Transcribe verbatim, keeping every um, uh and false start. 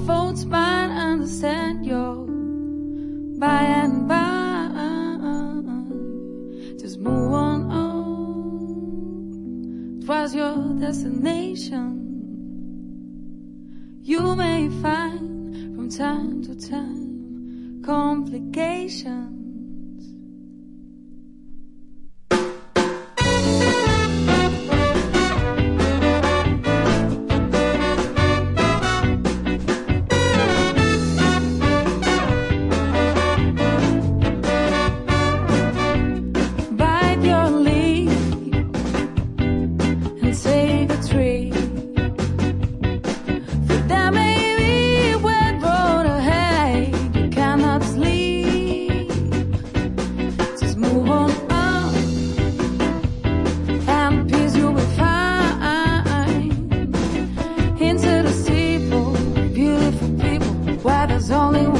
folks might understand you by and by. Just move on, on. Trust your destination. You may find from time to time complications. Only